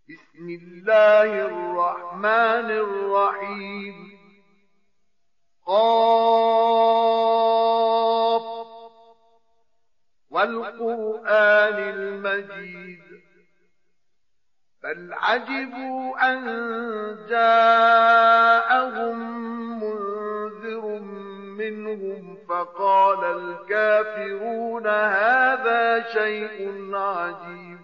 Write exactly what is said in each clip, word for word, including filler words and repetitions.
بسم الله الرحمن الرحيم قاف والقرآن المجيد بل عجبوا أن جاءهم منذر منهم فقال الكافرون هذا شيء عجيب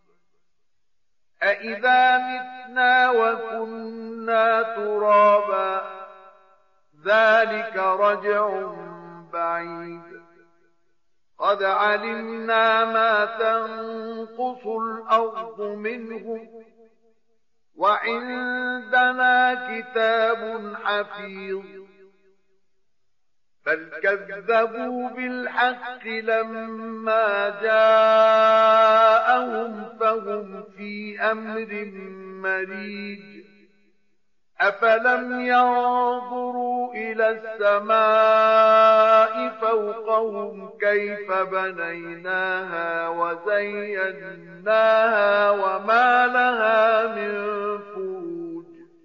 أإذا متنا وكنا ترابا ذلك رجع بعيد قد علمنا ما تنقص الأرض منهم وعندنا كتاب حفيظ بل كذبوا بالحق لما جاءهم فهم في أمر مريج أفلم ينظروا إلى السماء فوقهم كيف بنيناها وزيناها وما لها من فروج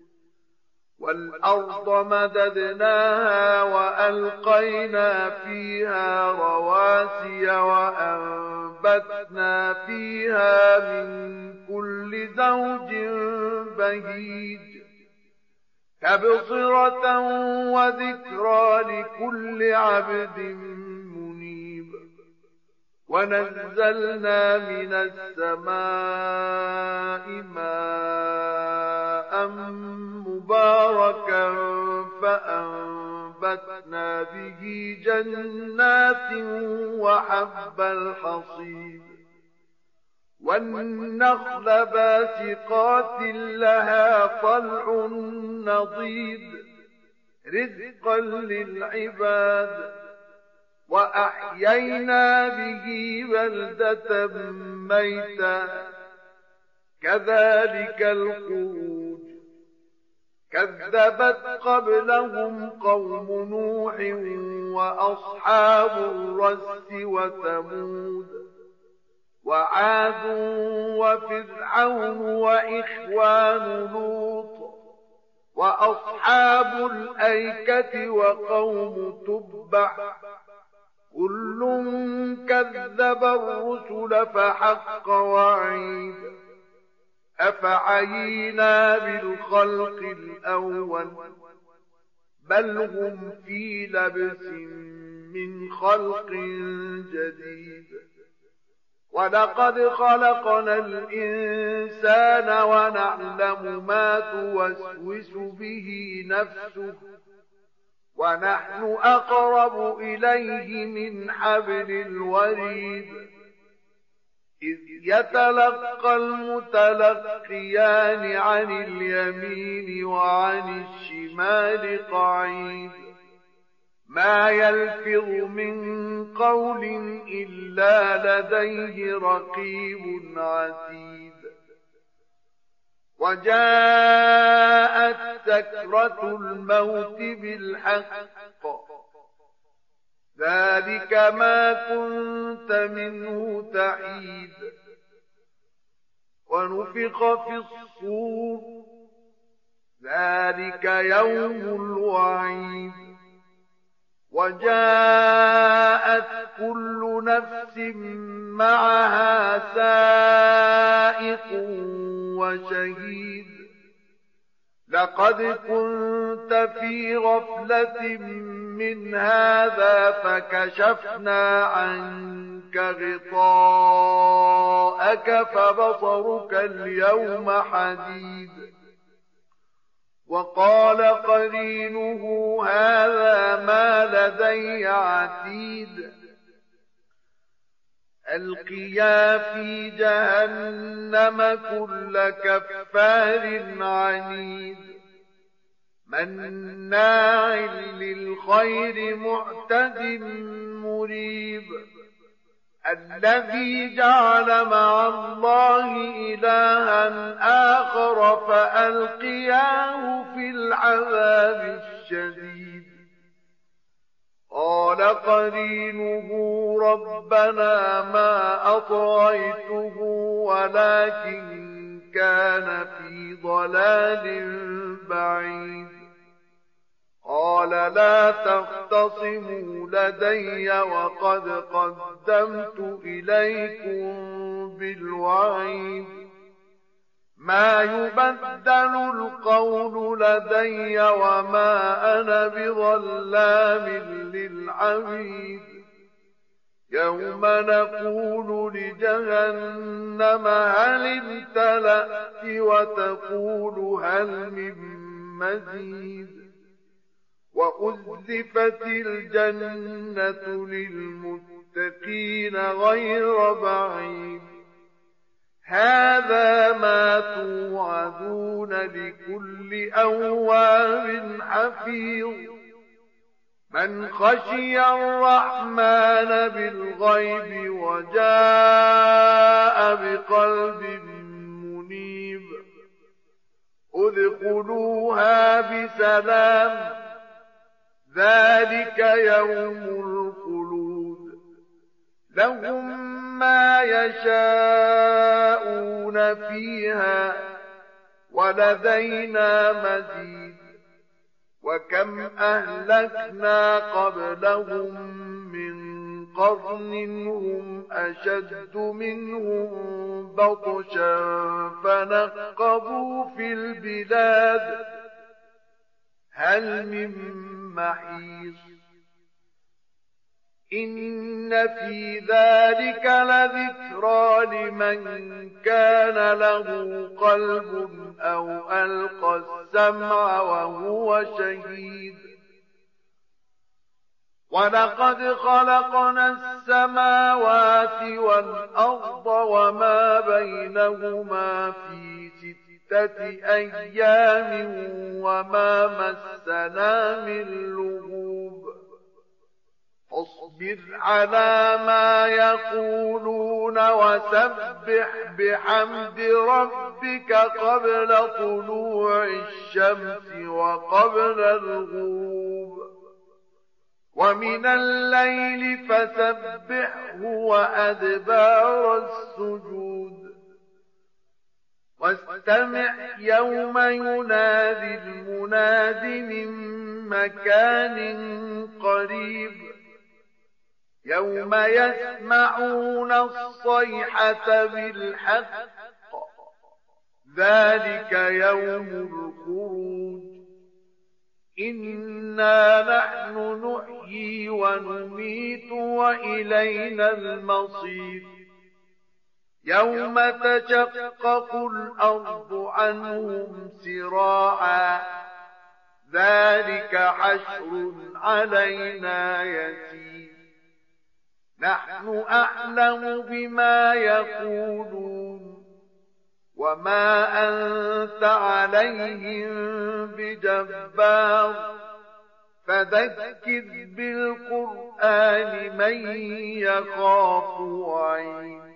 والأرض مددناها وألقينا فيها رواسي وأنبتنا فيها من كل زوج بهيج تبصرة وذكرى لكل عبد منيب ونزلنا من السماء ماء مباركا فأنبتنا به جنات وحب الحصيد والنخل باسقات لها طلع نضيد رزقا للعباد وأحيينا به بلدة ميتا كذلك الخروج كذبت قبلهم قوم نوح وأصحاب الرس وثمود وعاد وفرعون وإخوان لوط وأصحاب الأيكة وقوم تبع كل كذب الرسل فحق وعيد أفعينا بالخلق الأول بل هم في لبس من خلق جديد ولقد خلقنا الإنسان ونعلم ما توسوس به نفسه ونحن أقرب إليه من حبل الوريد إذ يتلقى المتلقيان عن اليمين وعن الشمال قعيد ما يلفظ من قول إلا لديه رقيب عتيد وجاءت سكرة الموت بالحق ذلك ما كنت منه تحيد ونفخ في الصور ذلك يوم الوعيد وجاءت كل نفس معها سائق وشهيد لقد كنت في غفلة من هذا فكشفنا عنك غطاءك فبصرك اليوم حديد وقال قرينه هذا ما لدي عتيد ألقيا في جهنم كل كفار عنيد مناع للخير معتد مريب الذي جعل مع الله إلها آخر فألقياه في العذاب الشديد قال قرينه ربنا ما أطغيته ولكن كان في ضلال بعيد. قال لا تختصموا لدي وقد قدمت إليكم بالوعيد. ما يبدل القول لدي وما أنا بظلام للعبيد. يوم نقول لجهنم هل امتلأت وتقول هل من مزيد. وأزلفت الجنة للمتقين غير بعيد. هذا ما توعدون لكل أواب حفيظ. من خشي الرحمن بالغيب وجاء بقلب منيب. ادخلوها بسلام ذلك يوم الخلود. لهم ما يشاءون فيها ولدينا مزيد. وكم أهلكنا قبلهم من قرن هم أشد منهم بطشا فنقبوا في البلاد هل من محيص. إن في ذلك لذكرى لمن كان له قلب أو ألقى السمع وهو شهيد. ولقد خلقنا السماوات والأرض وما بينهما في ستة أيام وما مسنا من لغوب. اصبر على ما يقولون وسبح بحمد ربك قبل طلوع الشمس وقبل الغروب. ومن الليل فسبحه وأدبار السجود. واستمع يوم ينادي المناد من مكان قريب. يوم يسمعون الصيحة بالحق ذلك يوم الخروج. إنا نحن نحيي ونميت وإلينا المصير. يوم تشقق الأرض عنهم سراعا ذلك حشر علينا يسير. نحن أعلم بما يقولون وما أنت عليهم بجبار. فذكر بالقرآن من يخاف وعيد.